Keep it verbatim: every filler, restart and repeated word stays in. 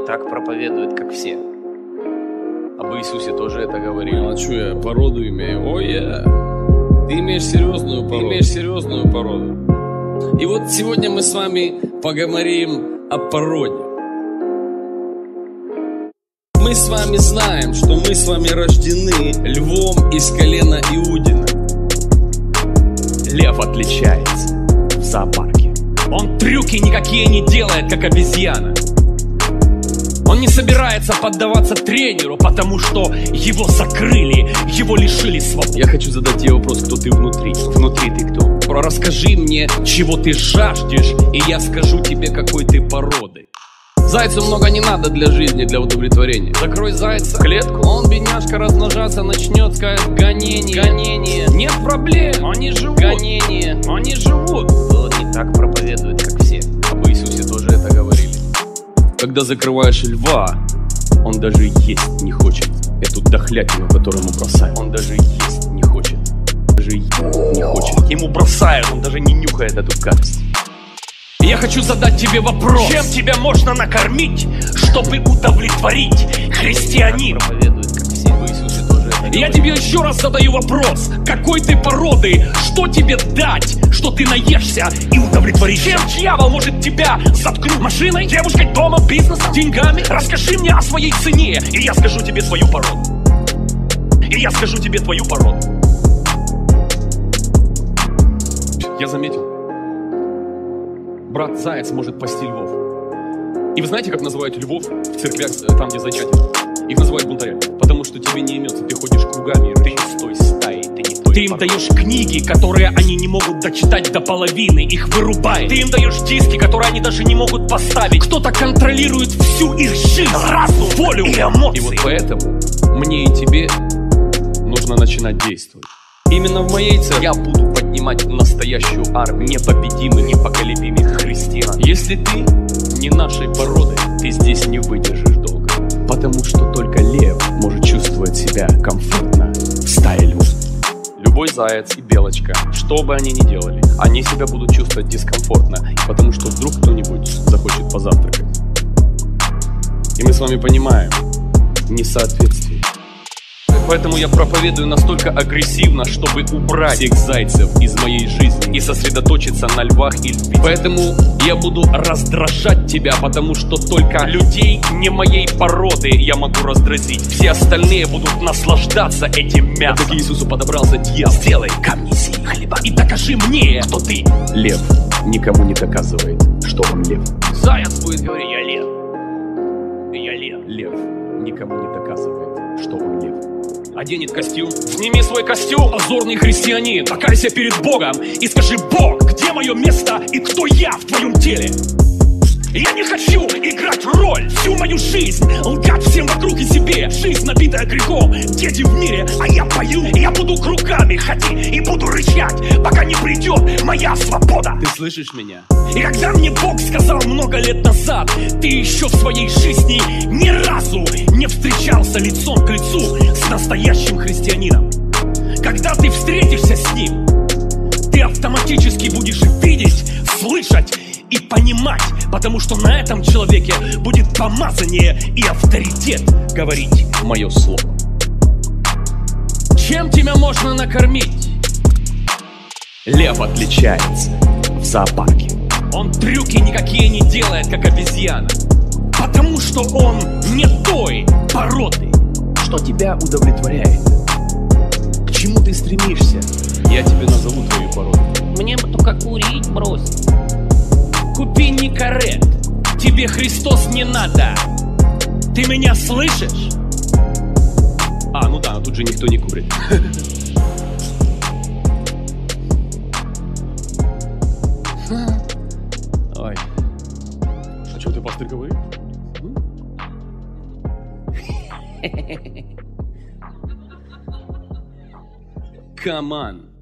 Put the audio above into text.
так проповедует, как все. Об Иисусе тоже это говорили. Ну, а что я породу имею? Ой, я. Ты имеешь серьезную породу. Ты имеешь серьезную породу. И вот сегодня мы с вами поговорим о породе. Мы с вами знаем, что мы с вами рождены львом из колена Иудина. Лев отличается в зоопарке. Он трюки никакие не делает, как обезьяна. Он не собирается поддаваться тренеру, потому что его закрыли, его лишили свободы. Я хочу задать тебе вопрос, кто ты внутри. Внутри ты кто? Расскажи мне, чего ты жаждешь, и я скажу тебе, какой ты породы. Зайцу много не надо для жизни, для удовлетворения. Закрой зайца в клетку, он, бедняжка, размножаться начнет, скажет гонение. Гонение. Нет проблем, они живут. Гонение. Они живут. Он не так проповедует, как все. Об Иисусе тоже это говорили. Когда закрываешь льва, он даже есть не хочет эту дохлятину, которую ему бросают. Он даже есть не хочет. Даже есть не хочет. Ему бросают, он даже не нюхает эту гадость. Я хочу задать тебе вопрос. Чем тебя можно накормить, чтобы удовлетворить христианина? Проповедует, как все. Об Иисусе тоже это говорили. Я тебе еще раз задаю вопрос. Какой ты породы? Что тебе дать, что ты наешься и удовлетворишь? Чем дьявол может тебя заткнуть? Машиной, девушкой, домом, бизнесом, деньгами? Расскажи мне о своей цене, и я скажу тебе свою породу. И я скажу тебе твою породу. Я заметил. Брат Заяц может пасти львов. И вы знаете, как называют львов в церквях, там, где зачатие? Их называют бунтарями. Потому что тебе не имется, ты ходишь кругами, и ты не с той стаей, ты не той. Ты им даешь книги, которые они не могут дочитать до половины, их вырубает. Ты им даешь диски, которые они даже не могут поставить. Кто-то контролирует всю их жизнь, разум, волю и эмоции. И вот поэтому мне и тебе нужно начинать действовать. Именно в моей церкви я буду поднимать настоящую армию непобедимых, непоколебимых христиан. Если ты не нашей породы, ты здесь не выдержишь долго. Потому что только лев может чувствовать себя комфортно в стае львов. Любой заяц и белочка, что бы они ни делали, они себя будут чувствовать дискомфортно, потому что вдруг кто-нибудь захочет позавтракать. И мы с вами понимаем несоответствие. Поэтому я проповедую настолько агрессивно, чтобы убрать всех зайцев из моей жизни и сосредоточиться на львах и львицах. Поэтому я буду раздражать тебя, потому что только людей не моей породы я могу раздразить. Все остальные будут наслаждаться этим мясом. Это к Иисусу подобрался дьявол. Сделай камни сии хлеба и докажи мне, кто ты. Лев никому не доказывает, что он лев. Заяц будет говорить: я лев. Я лев. Лев никому не доказывает, что он лев. Оденет костюм. Сними свой костюм, позорный христианин. Покайся перед Богом и скажи: Бог, где мое место и кто я в твоем теле? Я не хочу играть роль всю мою жизнь, лгать всем вокруг и себе. Жизнь, набитая грехом, дети в мире, а я пою. Я буду кругами ходить и буду рычать, пока не придет моя свобода. Ты слышишь меня? И когда мне Бог сказал много лет назад: ты еще в своей жизни ни разу не встречался лицом к лицу с настоящим христианином. Когда ты встретишься с ним, ты автоматически будешь видеть, слышать и понимать, потому что на этом человеке будет помазание и авторитет говорить мое слово. Чем тебя можно накормить? Лев отличается в зоопарке. Он трюки никакие не делает, как обезьяна, потому что он не той породы. Что тебя удовлетворяет? К чему ты стремишься? Я тебе назову твою породу. Мне бы только курить бросить. Купи Никарет. Тебе Христос не надо. Ты меня слышишь? А, ну да, тут же никто не курит. Ой. А что ты, пастырь, говоришь? Come on.